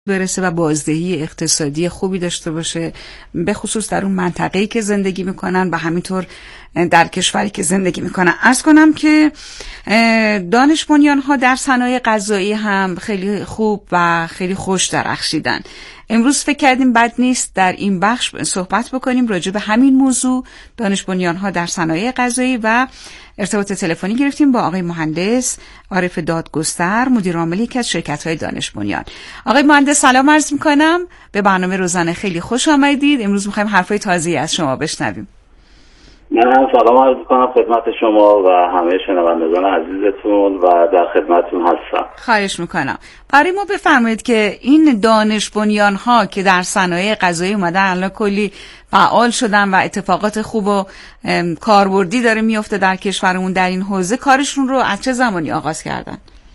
برسه و بازدهی اقتصادی خوبی داشته باشه، به خصوص در اون منطقه‌ای که زندگی میکنن و همینطور در کشوری که زندگی میکنن. عرض کنم که دانش بنیان‌ها در صنایع غذایی هم خیلی خوب و خیلی خوش درخشیدن. امروز فکر کردیم بد نیست در این بخش صحبت بکنیم راجع به همین موضوع، دانش بنیان‌ها در صنایع غذایی، و ارتباط تلفنی گرفتیم با آقای مهندس عارف دادگستر، مدیر عامل یکی از شرکت‌های دانش بنیان. آقای مهندس سلام عرض می‌کنم، به برنامه روزانه خیلی خوش آمدید. امروز می‌خوایم حرفای تازه‌ای از شما بشنویم. من سلام عرض می‌کنم خدمت شما و همه شنوندگان عزیزتون و در خدمتتون هستم. خواهش می‌کنم. برای ما بفرمایید که این دانش بنیان‌ها که در صنایع غذایی اومدن الان کلی فعال شدن و اتفاقات خوب و کاربردی داره میفته در کشورمون در این حوزه، کارشون رو از چه زمانی آغاز کردن؟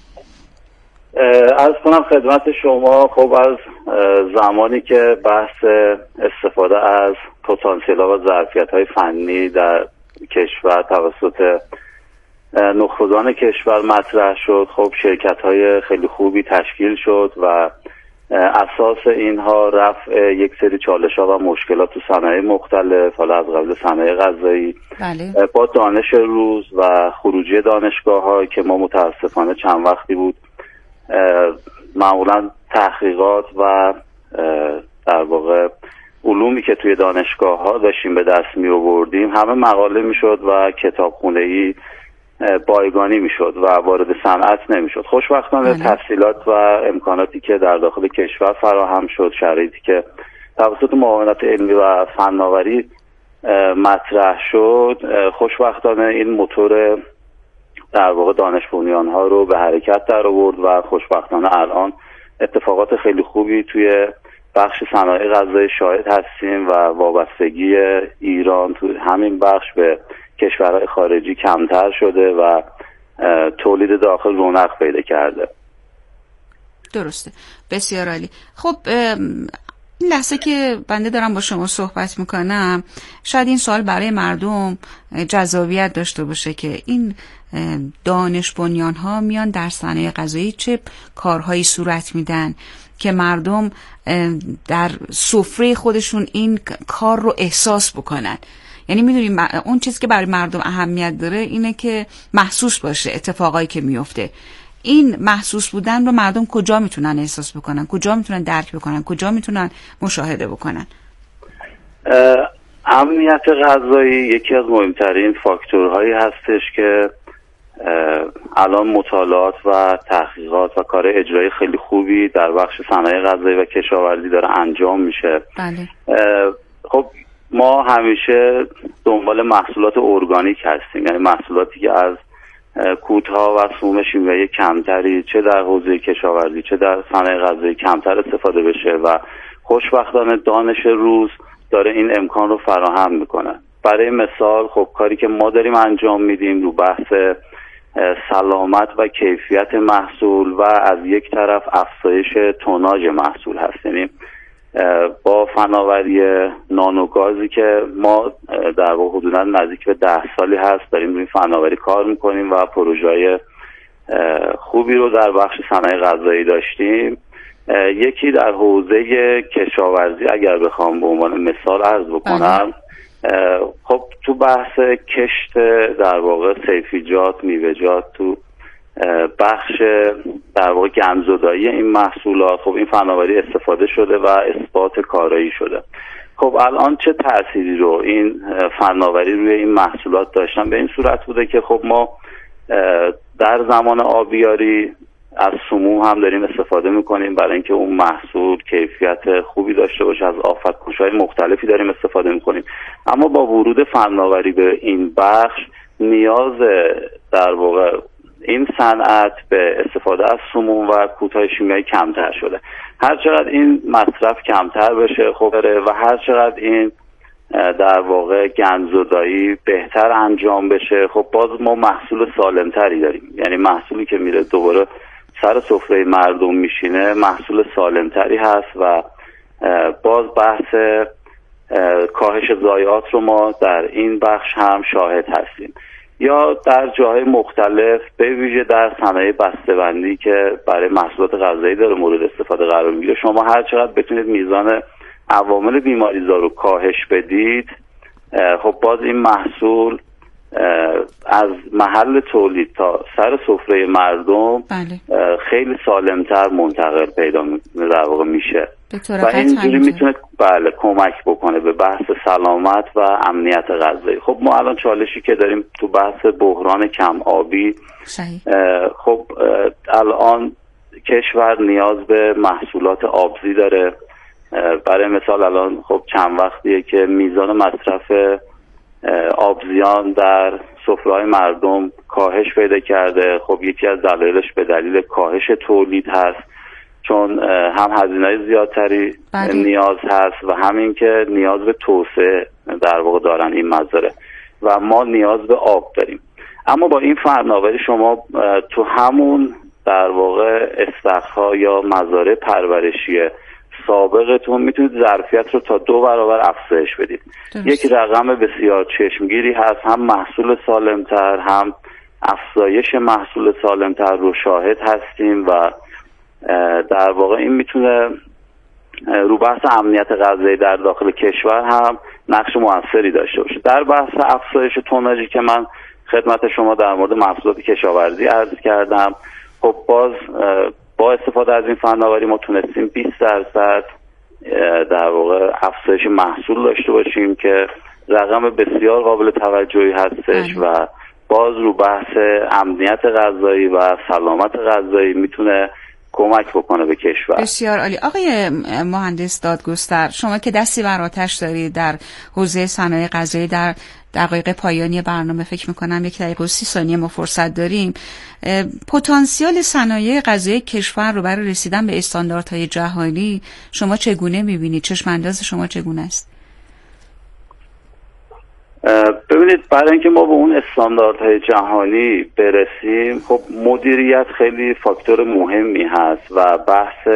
عرض کنم خدمت شما، خب از زمانی که بحث استفاده از پتانسیل‌ها و ظرفیت‌های فنی در کشور توسط نخبگان کشور مطرح شد، خب شرکت‌های خیلی خوبی تشکیل شد و اساس اینها رفع یک سری چالش‌ها و مشکلات تو صنایع مختلف، حالا از قبل صنایع غذایی، بله. با دانش روز و خروجی دانشگاه‌ها که ما متاسفانه چند وقتی بود معمولا تحقیقات و در واقع علومی که توی دانشگاه‌ها داشتیم به دست می آوردیم همه مقاله میشد و کتابخونه‌ای بایگانی میشد و وارد صنعت نمیشد. خوشبختانه تحصیلات و امکاناتی که در داخل کشور فراهم شد، شرایطی که توسط معاونت علمی و فناوری مطرح شد، خوشبختانه این موتور در واقع دانش بنیان‌ها رو به حرکت در آورد و خوشبختانه الان اتفاقات خیلی خوبی توی بخش صنایع غذایی شاهد هستیم و وابستگی ایران تو همین بخش به کشورهای خارجی کمتر شده و تولید داخل رونق پیدا کرده. درسته، بسیار عالی. خب این لحظه که بنده دارم با شما صحبت میکنم، شاید این سوال برای مردم جذابیت داشته باشه که این دانش بنیان ها میان در صنایع غذایی چه کارهایی صورت میدن که مردم در سفره خودشون این کار رو احساس بکنن. یعنی میدونیم اون چیزی که برای مردم اهمیت داره اینه که محسوس باشه اتفاقایی که میفته. این محسوس بودن رو مردم کجا میتونن احساس بکنن، کجا میتونن درک بکنن، کجا میتونن مشاهده بکنن؟ امنیت غذایی یکی از مهمترین فاکتورهایی هستش که الان مطالعات و تحقیقات و کار اجرایی خیلی خوبی در بخش صنایع غذایی و کشاورزی داره انجام میشه. بله. خب ما همیشه دنبال محصولات ارگانیک هستیم، یعنی محصولاتی که از کودها و سموم شیمیایی کمتری چه در حوزه کشاورزی چه در صنایع غذایی کمتر استفاده بشه و خوشبختانه دانش روز داره این امکان رو فراهم میکنه. برای مثال خب کاری که ما داریم انجام میدیم رو بحث سلامت و کیفیت محصول و از یک طرف افزایش توناژ محصول هست. یعنی با فناوری نانوگازی که ما در واقع حدوداً نزدیک به 10 سالی هست داریم روی فناوری کار میکنیم و پروژه‌های خوبی رو در بخش صنایع غذایی داشتیم. یکی در حوزه کشاورزی اگر بخوام به عنوان مثال عرض بکنم، خب تو بحث کشت در واقع سیفیجات، میوه‌جات، تو بخش در واقع گندزدایی این محصولات، خب این فناوری استفاده شده و اثبات کارایی شده. خب الان چه تأثیری رو این فناوری روی این محصولات داشتن؟ به این صورت بوده که خب ما در زمان آبیاری از سموم هم داریم استفاده میکنیم برای اینکه اون محصول کیفیت خوبی داشته باشه، از آفت‌کش‌های مختلفی داریم استفاده میکنیم. اما با ورود فناوری به این بخش نیاز در واقع این صنعت به استفاده از سموم و کودهای شیمیایی کمتر شده. هر چقدر این مصرف کمتر بشه خب و هر چقدر این در واقع گندزدایی بهتر انجام بشه، خب باز ما محصول سالمتری داریم. یعنی محصولی که میره دوباره سر سفره مردم میشینه محصول سالمتری هست و باز بحث کاهش ضایعات رو ما در این بخش هم شاهد هستیم. یا در جاهای مختلف به ویژه در صنایع بسته‌بندی که برای محصولات غذایی داره مورد استفاده قرار میگیره، شما هر چقدر بتونید میزان عوامل بیماریزا رو کاهش بدید، خب باز این محصول از محل تولید تا سر سفره مردم خیلی سالمتر منتقل پیدا در واقع میشه و اینجوری میتونه کمک بکنه به بحث سلامت و امنیت غذایی. خب ما الان چالشی که داریم تو بحث بحران کم آبی، خب الان کشور نیاز به محصولات آبزی داره. برای مثال الان خب چند وقتیه که میزان مصرف آبزیان در سفره‌های مردم کاهش پیدا کرده. خب یکی از دلایلش به دلیل کاهش تولید هست، چون هم هزینه‌های زیادتری نیاز هست و همین که نیاز به توسعه در واقع دارن این مزارع و ما نیاز به آب داریم. اما با این فناوری شما تو همون در واقع استخرها یا مزارع پرورشی سابقتون میتونید ظرفیت رو تا 2 برابر افزایش بدید. یک رقم بسیار چشمگیری هست، هم محصول سالمتر هم افزایش محصول سالمتر رو شاهد هستیم و در واقع این میتونه رو بحث امنیت غذایی در داخل کشور هم نقش موثری داشته باشه. در بحث افزایش توناژی که من خدمت شما در مورد محصولات کشاورزی عرض کردم، خب باز با استفاده از این فناوری ما تونستیم 20% در واقع افزایش محصول داشته باشیم که رقم بسیار قابل توجهی هستش و باز رو بحث امنیت غذایی و سلامت غذایی میتونه کمک بکنه به کشور. بسیار عالی. آقای مهندس دادگستر، شما که دستی بر آتش دارید در حوزه صنایع غذایی، در دقایق پایانی برنامه فکر میکنم 1 دقیقه و 30 ثانیه ما فرصت داریم، پتانسیل صنایع غذایی کشور رو برای رسیدن به استانداردهای جهانی شما چگونه میبینید؟ چشم انداز شما چگونه است؟ ببینید، برای اینکه ما به اون استانداردهای جهانی برسیم، خب مدیریت خیلی فاکتور مهمی هست و بحث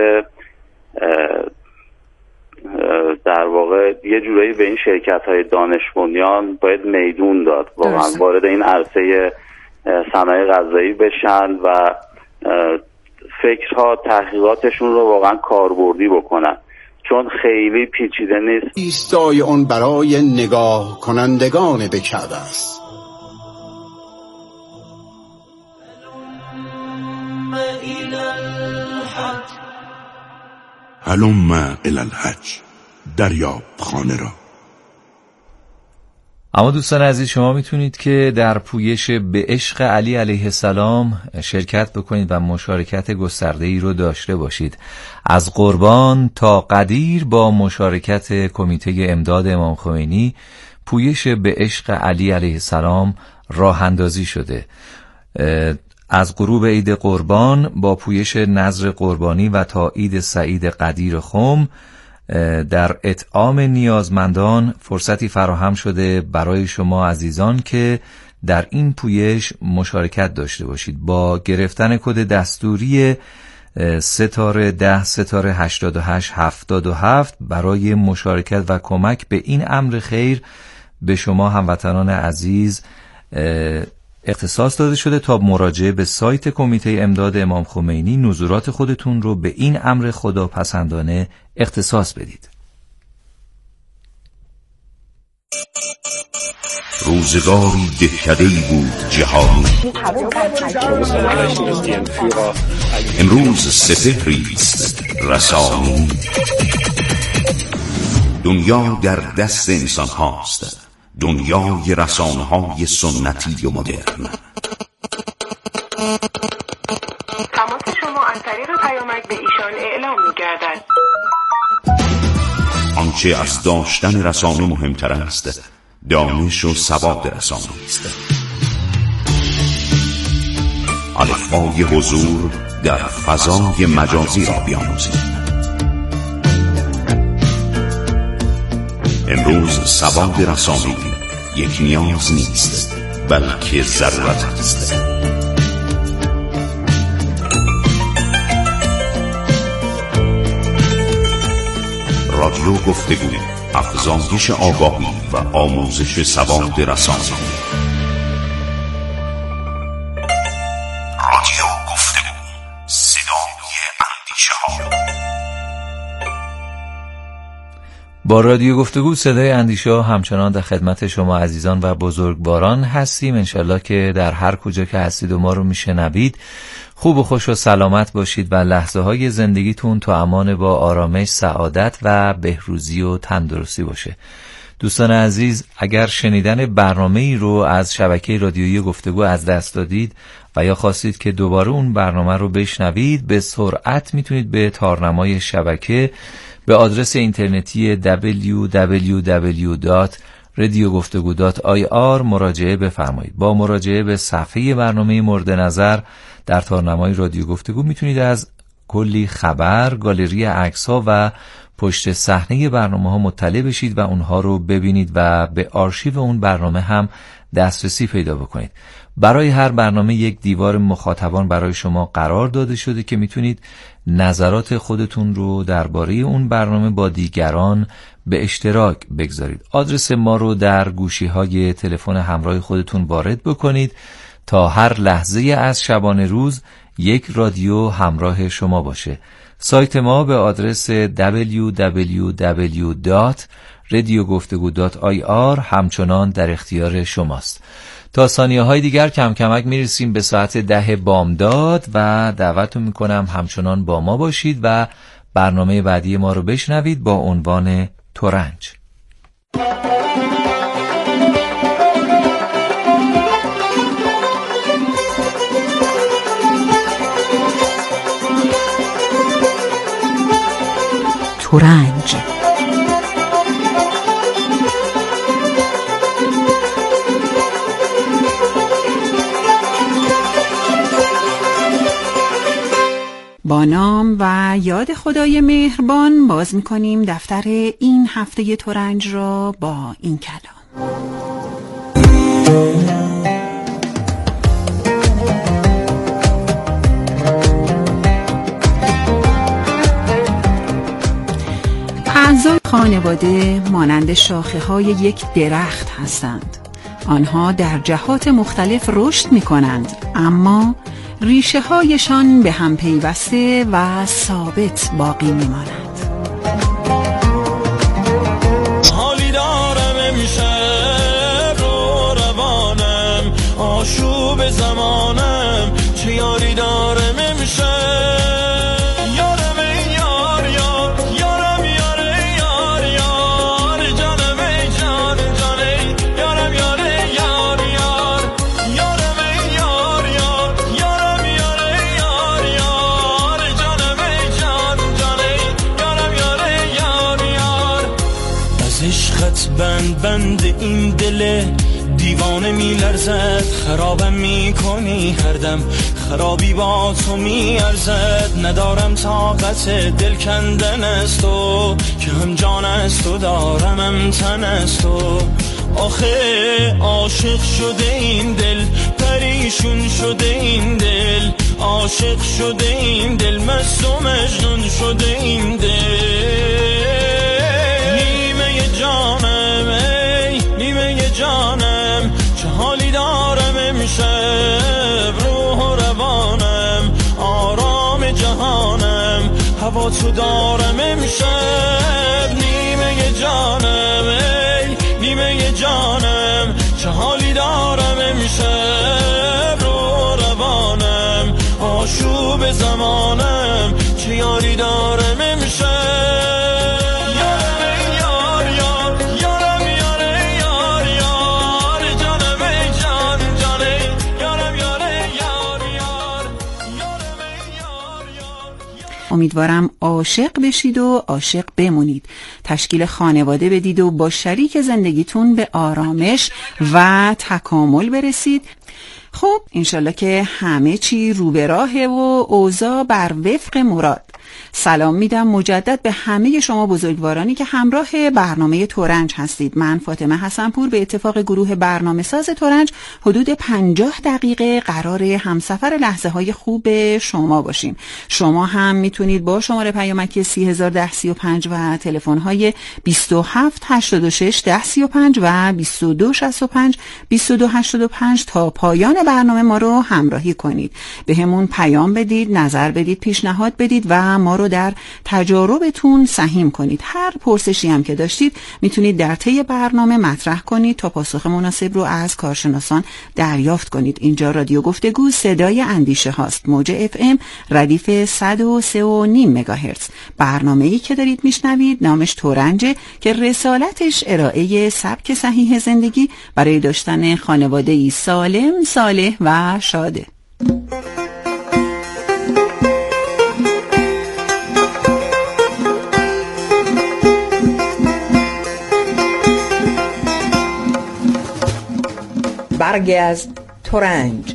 در واقع یه جورایی به این شرکت‌های دانش بنیان باید میدون داد واقعا وارد این عرصه صنایع غذایی بشن و فکرها تحقیقاتشون رو واقعا کاربردی بکنن، چون خیلی پیچیده نیست. ایستای اون برای نگاه کنندگان به کعبه است. هلم الی الحج، دریاب خانه را. اما دوستان عزیز، شما میتونید که در پویش به عشق علی علیه السلام شرکت بکنید و مشارکت گسترده‌ای رو داشته باشید. از قربان تا قدیر با مشارکت کمیته امداد امام خمینی پویش به عشق علی علیه السلام راه اندازی شده. از غروب عید قربان با پویش نذر قربانی و تا عید سعید قدیر خم در اطعام نیازمندان فرصتی فراهم شده برای شما عزیزان که در این پویش مشارکت داشته باشید. با گرفتن کد دستوری *10*8877 برای مشارکت و کمک به این امر خیر به شما هموطنان عزیز اختصاص داده شده تا مراجعه به سایت کمیته امداد امام خمینی نظرات خودتون رو به این امر خداپسندانه اختصاص بدید. روزگاری دهکده‌ای بود جهانی، امروز سپهری است رسانی. دنیا در دست انسان هاست، دنیای رسانه‌های سنتی و مدرن. تماس شما از طریق پیامک به ایشان اعلام می‌گردد. آنچه از داشتن رسانه مهمتر است، دانش و سواد رسانه است. الفبای حضور در فضای مجازی را بیاموزید. امروز سواد رسانه‌ای یک نیاز نیست، بلکه ضرورت است. رادیو گفتگو، افزایش آگاهی و آموزش سواد رسانه‌ای. با رادیو گفتگو صدای اندیشه همچنان در خدمت شما عزیزان و بزرگواران هستیم. انشالله که در هر کجا که هستید و ما رو میشنوید خوب و خوش و سلامت باشید و لحظه های زندگیتون تو امان با آرامش، سعادت و بهروزی و تندرستی باشه. دوستان عزیز، اگر شنیدن برنامه‌ای رو از شبکه رادیویی گفتگو از دست دادید و یا خواستید که دوباره اون برنامه رو بشنوید، به سرعت میتونید به تارنمای شبکه به آدرس اینترنتی www.radiogoftego.ir مراجعه بفرمایید. با مراجعه به صفحه برنامه مورد نظر در تارنمای رادیو گفتگو میتونید از کلی خبر، گالری عکس‌ها و پشت صحنه برنامه‌ها مطلع بشید و اونها رو ببینید و به آرشیو اون برنامه هم دسترسی پیدا بکنید. برای هر برنامه یک دیوار مخاطبان برای شما قرار داده شده که میتونید نظرات خودتون رو درباره اون برنامه با دیگران به اشتراک بگذارید. آدرس ما رو در گوشی‌های تلفن همراه خودتون وارد بکنید تا هر لحظه از شبانه روز یک رادیو همراه شما باشه. سایت ما به آدرس www.radiogoftego.ir همچنان در اختیار شماست. تا ثانیه های دیگر کم کمک میرسیم به ساعت 10 بامداد و دعوتتون میکنم همچنان با ما باشید و برنامه بعدی ما رو بشنوید با عنوان ترنج. ترنج. با نام و یاد خدای مهربان باز می‌کنیم دفتر این هفته ترنج را با این کلام: اعضای خانواده مانند شاخه‌های یک درخت هستند. آنها در جهات مختلف رشد می‌کنند، اما ریشه هایشان به هم پیوسته و ثابت باقی میماند. حالی دارم امشب رو روانم، آشوب زمانم، چه یاری دارم امشب. بند این دل دیوانه می لرزد، خرابم می کنی هر دم، خرابی با تو می ارزد. ندارم طاقت دل کندن از تو، که هم جان از تو دارم هم تن از تو. آخه عاشق شده این دل، پریشون شده این دل، عاشق شده این دل، مست و مجنون شده این دل. نیمه جانم ای نیمه جانم، چه حالی دارم امشب، روح و روانم، آرام جهانم، هوا تو دارم امشب. نیمه جانم ای نیمه جانم، چه حالی دارم امشب، روح و روانم، آشوب زمانم، چه یاری دارم امشب. امیدوارم عاشق بشید و عاشق بمونید، تشکیل خانواده بدید و با شریک زندگیتون به آرامش و تکامل برسید. خب انشالله که همه چی رو به راهه و اوضاع بر وفق مراد. سلام میدم مجدد به همه شما بزرگوارانی که همراه برنامه ترنج هستید. من فاطمه حسنپور به اتفاق گروه برنامه ساز ترنج حدود 50 دقیقه قرار همسفر لحظه های خوب شما باشیم. شما هم میتونید با شماره پیامکی 301035 و تلفن های 2786 1035 و 2265 2285 تا پایان برنامه ما رو همراهی کنید. به همون پیام بدید، نظر بدید، پیشنهاد بدید و ما رو در تجاربتون سهیم کنید. هر پرسشی هم که داشتید میتونید در طی برنامه مطرح کنید تا پاسخ مناسب رو از کارشناسان دریافت کنید. اینجا رادیو گفتگو صدای اندیشه هاست. موج FM ردیف 103.5 مگاهرتز. برنامه‌ای که دارید میشنوید نامش ترنجه که رسالتش ارائه سبک صحیح زندگی برای داشتن خانواده‌ای سالم، صالح و شاده. برگی از ترنج.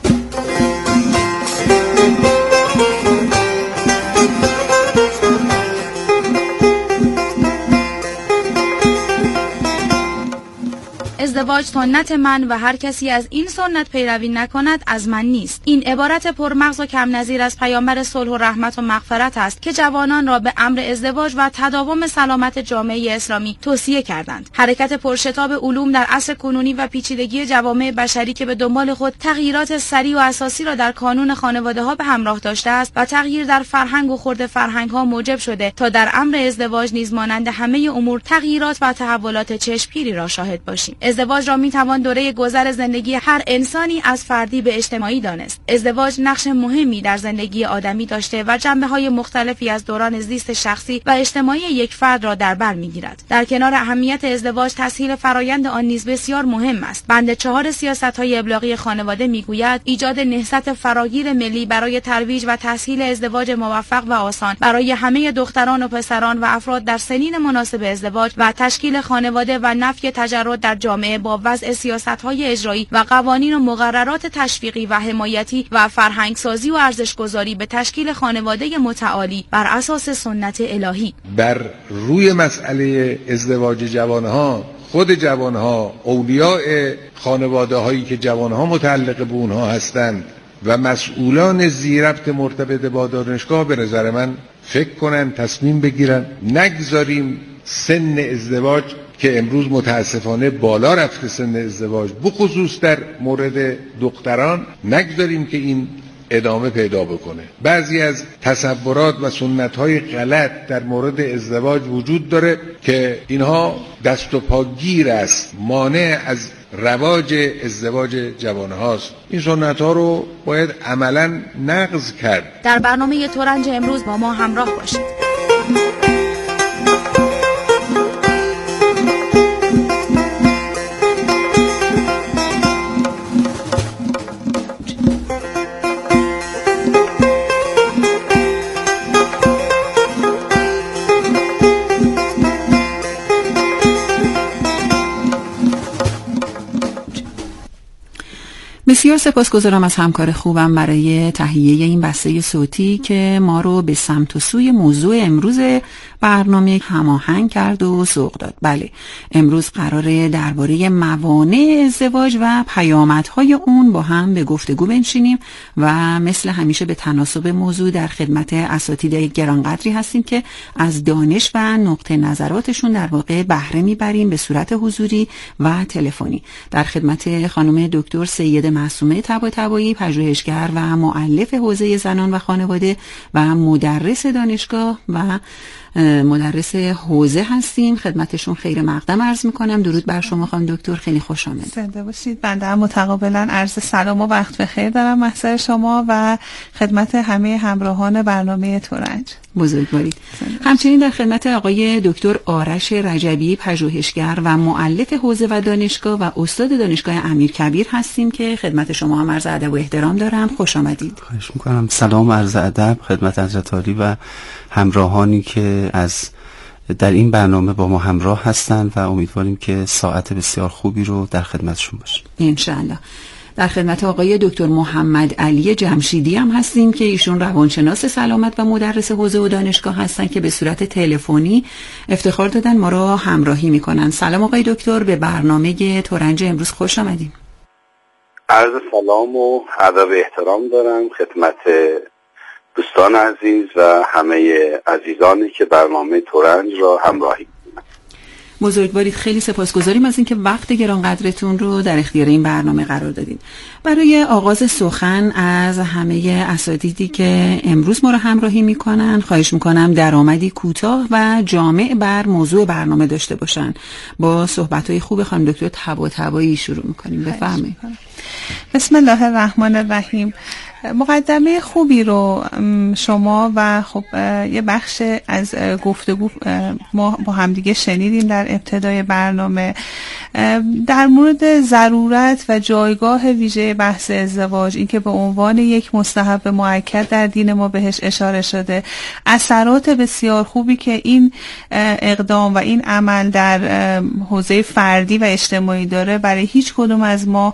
ازدواج سنت من و هر کسی از این سنت پیروی نکند از من نیست. این عبارت پرمغز و کم نظیر از پیامبر صلح و رحمت و مغفرت است که جوانان را به امر ازدواج و تداوم سلامت جامعه اسلامی توصیه کردند. حرکت پرشتاب علوم در عصر کنونی و پیچیدگی جوامع بشری که به دنبال خود تغییرات سریع و اساسی را در کانون خانواده‌ها به همراه داشته است و تغییر در فرهنگ و خرد فرهنگ‌ها موجب شده تا در امر ازدواج نیز مانند همه امور تغییرات و تحولات چشمگیری را شاهد باشیم. ازدواج را میتوان دوره گذر زندگی هر انسانی از فردی به اجتماعی دانست. ازدواج نقش مهمی در زندگی آدمی داشته و جنبه‌های مختلفی از دوران زیست شخصی و اجتماعی یک فرد را در بر میگیرد. در کنار اهمیت ازدواج، تسهیل فرایند آن نیز بسیار مهم است. بند 4 سیاست‌های ابلاغی خانواده میگوید ایجاد نهضت فراگیر ملی برای ترویج و تسهیل ازدواج موفق و آسان برای همه دختران و پسران و افراد در سنین مناسب ازدواج و تشکیل خانواده و نفی تجرد در جامعه با وضع سیاست‌های اجرایی و قوانین و مقررات تشویقی و حمایتی و فرهنگسازی و ارزش‌گذاری به تشکیل خانواده متعالی بر اساس سنت الهی. بر روی مسئله ازدواج جوانها، خود جوانها، اولیاء خانواده هایی که جوانها متعلق به اونها هستند و مسئولان ذی‌ربط مرتبط با دانشگاه به نظر من فکر کنن، تصمیم بگیرن نگذاریم سن ازدواج که امروز متاسفانه بالا رفته، سن ازدواج بخصوص در مورد دختران، نگذاریم که این ادامه پیدا بکنه. بعضی از تصورات و سنت‌های غلط در مورد ازدواج وجود داره که اینها دست و پاگیر است، مانع از رواج ازدواج جوانهاست. این سنت‌ها رو باید عملاً نقض کرد. در برنامه ترنج امروز با ما همراه باشید. بسیار سپاسگزارم از همکار خوبم برای تهیه این بسته صوتی که ما رو به سمت و سوی موضوع امروز برنامه هماهنگ کرد و سوق داد. بله، امروز قراره درباره موانع ازدواج و پیامدهای اون با هم به گفتگو بنشینیم و مثل همیشه به تناسب موضوع در خدمت اساتید گرانقدری هستیم که از دانش و نقطه نظراتشون در واقع بهره میبریم به صورت حضوری و تلفنی. در خدمت خانم دکتر سید معصومه طباطبایی، پژوهشگر و مؤلف حوزه زنان و خانواده و مدرس دانشگاه و مدرس حوزه هستیم. خدمتشون خیر مقدم عرض میکنم. درود بر شما خانم دکتر، خیلی خوش آمدید. زنده باشید. بنده هم متقابلا عرض سلام و وقت بخیر دارم محضر شما و خدمت همه همراهان برنامه ترنج. بزرگوارید. همچنین در خدمت آقای دکتر آرش رجبی، پژوهشگر و مؤلف حوزه و دانشگاه و استاد دانشگاه امیرکبیر هستیم که خدمت شما هم عرض ادب و احترام دارم. خوش آمدید. خواهش میکنم. سلام، عرض ادب خدمت حضرت عالی و همراهانی که در این برنامه با ما همراه هستند و امیدواریم که ساعت بسیار خوبی رو در خدمتشون باشیم انشاءالله. در خدمت آقای دکتر محمد علی جمشیدی هم هستیم که ایشون روانشناس سلامت و مدرس حوزه و دانشگاه هستن که به صورت تلفنی افتخار دادن ما را همراهی میکنن. سلام آقای دکتر، به برنامه ترنج امروز خوش آمدین. عرض سلام و ادب احترام دارم خدمت دوستان عزیز و همه عزیزانی که برنامه ترنج را همراهی. بزرگوارید. خیلی سپاسگزاریم از اینکه وقت گرانقدرتون رو در اختیار این برنامه قرار دادید. برای آغاز سخن از همه اساتیدی که امروز ما رو همراهی میکنن خواهش میکنم درآمدی کوتاه و جامع بر موضوع برنامه داشته باشن. با صحبت‌های خوب خانم دکتر طباطبایی شروع میکنیم. بفرمایید. بسم الله الرحمن الرحیم. مقدمه خوبی رو شما و خب یه بخش از گفتگو ما با همدیگه شنیدیم در ابتدای برنامه در مورد ضرورت و جایگاه ویژه بحث ازدواج، اینکه به عنوان یک مستحب مؤکد در دین ما بهش اشاره شده، اثرات بسیار خوبی که این اقدام و این عمل در حوزه فردی و اجتماعی داره برای هیچ کدوم از ما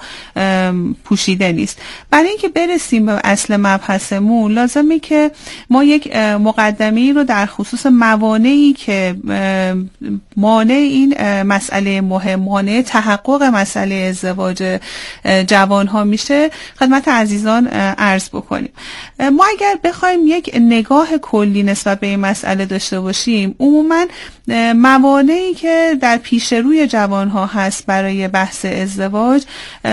پوشیده نیست. برای اینکه برسیم به اصل مبحثمون لازمه که ما یک مقدمه‌ای رو در خصوص موانعی که مانع این مسئله مهم، مانع تحقق مسئله ازدواج جوانها میشه خدمت عزیزان عرض بکنیم. ما اگر بخوایم یک نگاه کلی نسبت به این مسئله داشته باشیم، عموماً موانعی که در پیش روی جوانها هست برای بحث ازدواج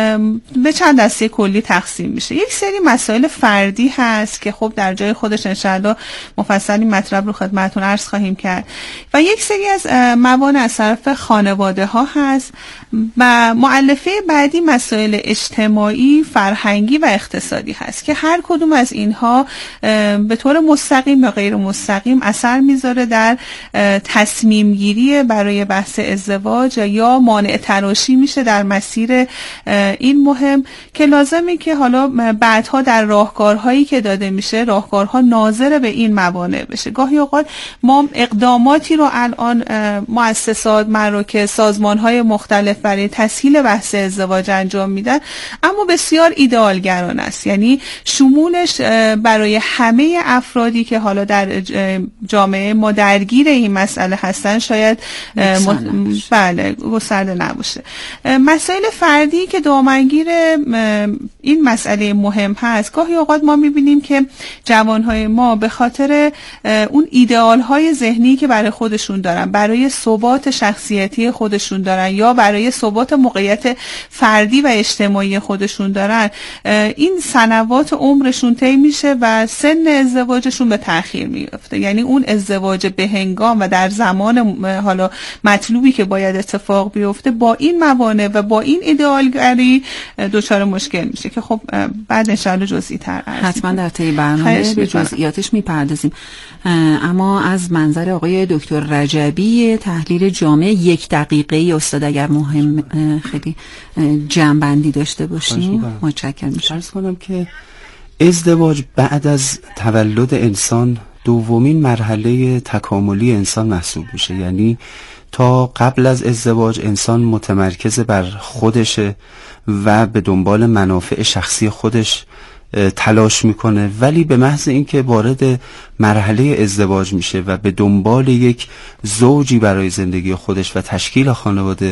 به چند دسته کلی تقسیم میشه. یک سری مسائل فردی هست که خب در جای خودش انشاءالله مفصل این مطلب رو خدمتتون عرض خواهیم کرد و یک سری از موانع از طرف خانواده ها هست و مؤلفه بعدی مسائل اجتماعی، فرهنگی و اقتصادی هست که هر کدوم از اینها به طور مستقیم یا غیر مستقیم اثر میذاره در تصمیم گیری برای بحث ازدواج یا مانع تراشی میشه در مسیر این مهم که لازمه که حالا بعدها در راهکارهایی که داده میشه راهکارها ناظر به این موانع بشه. گاهی اوقات ما اقداماتی رو الان مؤسسات، مراکز، سازمان‌های مختلف برای تسهیل بحث ازدواج انجام میدن اما بسیار ایدئالگرانه است، یعنی شمولش برای همه افرادی که حالا در جامعه ما درگیر این مسئله هستن شاید بله گسترده نباشه. مسائل فردی که دامنگیر این مسئله مهم هست، گاهی اوقات ما میبینیم که جوانهای ما به خاطر اون ایدئالهای ذهنی که برای خودشون دارن، برای ثبات شخصیتی خودشون دارن یا برای ثبات موقعیت فردی و اجتماعی خودشون دارن، این سنوات عمرشون طی میشه و سن ازدواجشون به تأخیر میفته. یعنی اون ازدواج به هنگام و در زمان حالا مطلوبی که باید اتفاق بیفته با این موانع و با این ایدئالگری دچار مشکل میشه که خب بعد انشاءالله جزئی تر حتما در طی برنامه به جزئیاتش میپردازیم. اما از منظر آقای دکتر رجبی تحلیل جامع 1 دقیقه‌ای استاد اگر مهم خیلی جمع‌بندی داشته باشیم متشکرم میشم. عرض کنم که ازدواج بعد از تولد انسان دومین مرحله تکاملی انسان محسوب میشه. یعنی تا قبل از ازدواج انسان متمرکز بر خودشه و به دنبال منافع شخصی خودش تلاش میکنه، ولی به محض اینکه وارد مرحله ازدواج میشه و به دنبال یک زوجی برای زندگی خودش و تشکیل خانواده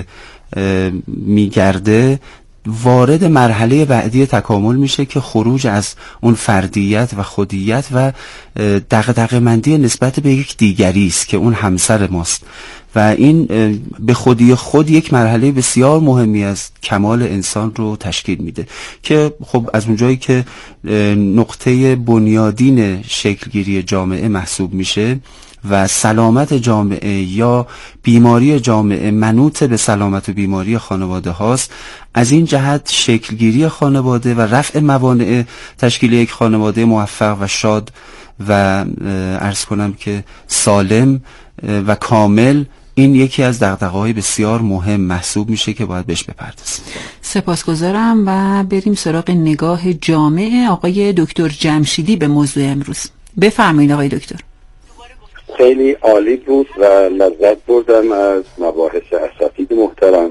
میگرده، وارد مرحله بعدی تکامل میشه که خروج از اون فردیت و خودیت و دغدغه‌مندی نسبت به یک دیگری است که اون همسر ماست و این به خودی خود یک مرحله بسیار مهمی از کمال انسان رو تشکیل میده که خب از اونجایی که نقطه بنیادین شکلگیری جامعه محسوب میشه و سلامت جامعه یا بیماری جامعه منوط به سلامت و بیماری خانواده هاست، از این جهت شکلگیری خانواده و رفع موانع تشکیل یک خانواده موفق و شاد و عرض کنم که سالم و کامل، این یکی از دغدغه‌های بسیار مهم محسوب میشه که باید بهش بپردازیم. سپاسگزارم و بریم سراغ نگاه جامع آقای دکتر جمشیدی به موضوع امروز. بفرمایید آقای دکتر. خیلی عالی بود و لذت بردم از مباحث اساتید محترم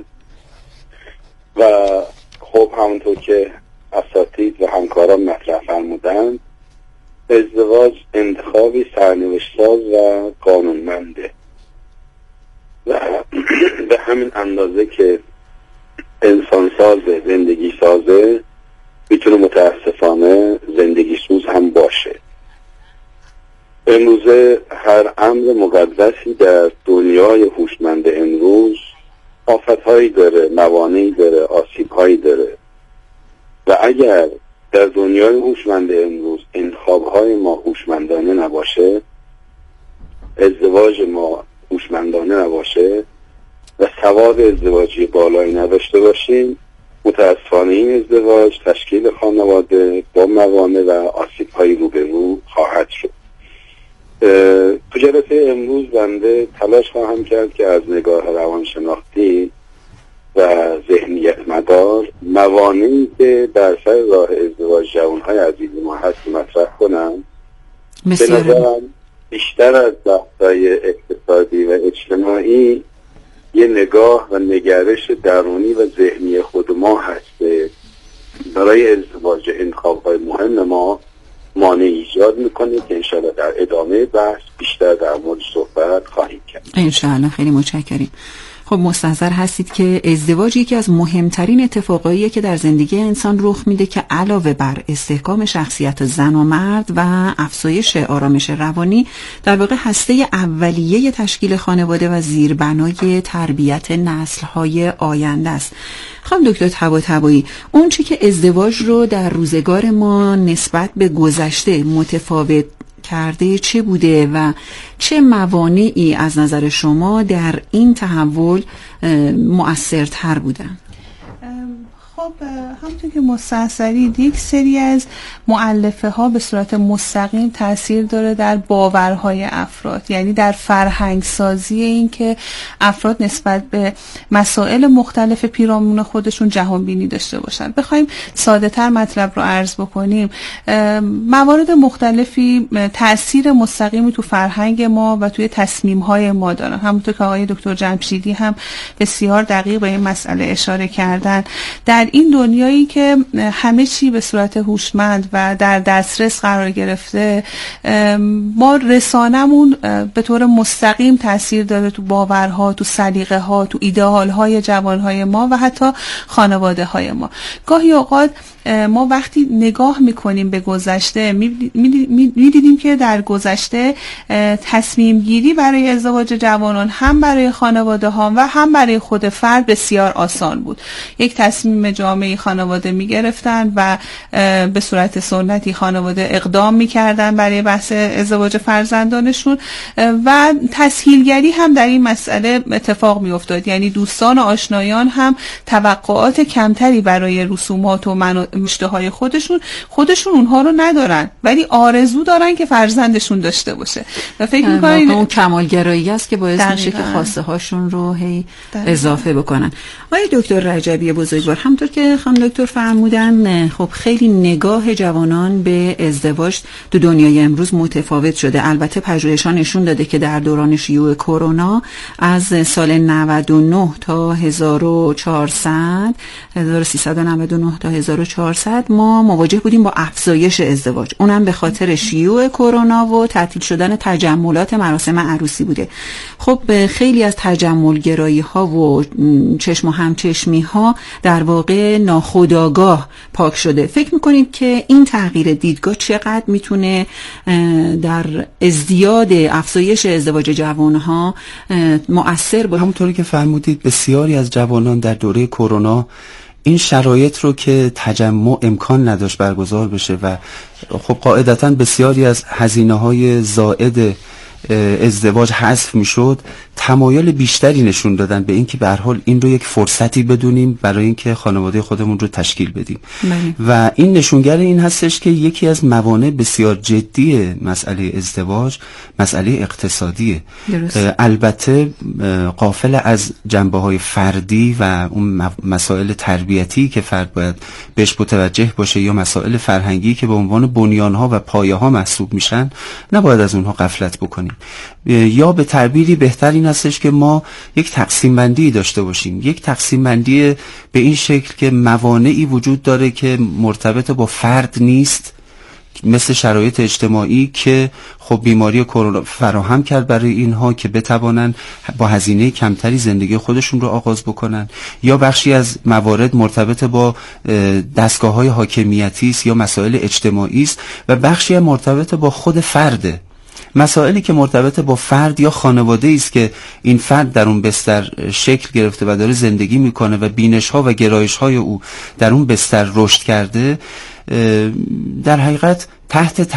و خب همونطور که اساتید و همکاران مطرح فرمودن، ازدواج انتخابی سرنوشت‌ساز و قانونمنده و به همین اندازه که انسان سازه، زندگی سازه، میتونه متاسفانه زندگی سوز هم باشه. امروزه هر امر مقدسی در دنیای هوشمند امروز آفت‌هایی داره، موانعی داره، آسیب‌هایی داره و اگر در دنیای هوشمند امروز انتخاب‌های ما هوشمندانه نباشه، ازدواج ما هوشمندانه نباشه و ثواب ازدواجی بالایی نداشته باشیم، متاسفانه این ازدواج تشکیل خانواده با موانع و آسیب‌های روبرو خواهد شد. تو جلسه امروز بنده تلاش خواهم کرد که از نگاه روانشناختی و ذهنیت مدار موانعی که در سر راه ازدواج جوانهای عزیز ما هست مطرح کنم. به نظرم بیشتر از بحث‌های اقتصادی و اجتماعی یه نگاه و نگرش درونی و ذهنی خود ما هست برای ازدواج انتخاب‌های مهم ما مانع ایجاد میکنه که انشاءالله در ادامه بحث بیشتر در مورد صحبت خواهیم کرد. انشاءالله. خیلی متشکریم. خب مستحضر هستید که ازدواج یکی از مهمترین اتفاقاییه که در زندگی انسان رخ میده که علاوه بر استحکام شخصیت زن و مرد و افزایش آرامش روانی در واقع هسته اولیه تشکیل خانواده و زیربنای تربیت نسل‌های آینده است. خانم دکتر طباطبایی، اون چی که ازدواج رو در روزگار ما نسبت به گذشته متفاوت کرده چه بوده و چه موانعی از نظر شما در این تحول مؤثرتر بودن؟ خب همونطور که مستحضرید یک سری از مؤلفه ها به صورت مستقیم تاثیر داره در باورهای افراد، یعنی در فرهنگ سازی این که افراد نسبت به مسائل مختلف پیرامون خودشون جهان بینی داشته باشن. بخوایم ساده تر مطلب رو عرض بکنیم، موارد مختلفی تاثیر مستقیمی تو فرهنگ ما و توی تصمیم های ما دارن. همونطور که آقای دکتر جمشیدی هم بسیار دقیق به این مسئله اشاره کردن. در این دنیایی که همه چی به صورت هوشمند و در دسترس قرار گرفته، ما رسانمون به طور مستقیم تاثیر داره تو باورها، تو سلیقه ها، تو ایدئال های جوانهای ما و حتی خانواده های ما. گاهی اوقات ما وقتی نگاه میکنیم به گذشته میدیدیم که در گذشته تصمیم گیری برای ازدواج جوانان هم برای خانواده ها و هم برای خود فرد بسیار آسان بود. یک تصمیم جامعی خانواده میگرفتن و به صورت سنتی خانواده اقدام میکردن برای بحث ازدواج فرزندانشون و تسهیلگری هم در این مسئله اتفاق میافتاد. یعنی دوستان و آشنایان هم توقعات کمتری برای رسومات و اشتهای خودشون اونها رو ندارن، ولی آرزو دارن که فرزندشون داشته باشه و فکر میکنن اون کمالگرایی است که باعث میشه که خواسته هاشون رو هی اضافه بکنن. آقای دکتر رجبی بزرگوار، همونطور که خانم دکتر فرمودن، خب خیلی نگاه جوانان به ازدواج تو دنیای امروز متفاوت شده. البته پژوهش‌ها نشون داده که در دوران شیوع کرونا از سال 99 تا 1399 تا 1400 ما مواجه بودیم با افزایش ازدواج، اونم به خاطر شیوع کرونا و تعطیل شدن تجملات مراسم عروسی بوده. خب خیلی از تجملگرایی ها و چشم و همچشمی ها در واقع ناخودآگاه پاک شده. فکر میکنید که این تغییر دیدگاه چقدر میتونه در ازدیاد افزایش ازدواج جوانها مؤثر باشه؟ همونطوری که فرمودید بسیاری از جوانان در دوره کرونا این شرایط رو که تجمع امکان نداشت برگزار بشه و خب قاعدتاً بسیاری از هزینه‌های زائد ازدواج حذف میشد، تمایل بیشتری نشون دادن به این که به هر حال این رو یک فرصتی بدونیم برای اینکه خانواده خودمون رو تشکیل بدیم. و این نشونگر این هستش که یکی از موانع بسیار جدی مسئله ازدواج مسئله اقتصادیه. البته غافل از جنبه‌های فردی و اون مسائل تربیتی که فرد باید بهش متوجه باشه یا مسائل فرهنگی که به عنوان بنیان‌ها و پایه‌ها محسوب میشن نباید از اونها غفلت بکنیم. یا به تعبیری بهتر این هستش که ما یک تقسیم بندی داشته باشیم، یک تقسیم بندی به این شکل که موانعی وجود داره که مرتبط با فرد نیست، مثل شرایط اجتماعی که خب بیماری کرونا فراهم کرد برای اینها که بتوانن با هزینه کمتری زندگی خودشون رو آغاز بکنن، یا بخشی از موارد مرتبط با دستگاه‌های حاکمیتی است یا مسائل اجتماعی است و بخشی مرتبط با خود فرده. مسائلی که مرتبط با فرد یا خانواده است که این فرد در اون بستر شکل گرفته و داره زندگی میکنه و بینش ها و گرایش های او در اون بستر رشد کرده، در حقیقت تحت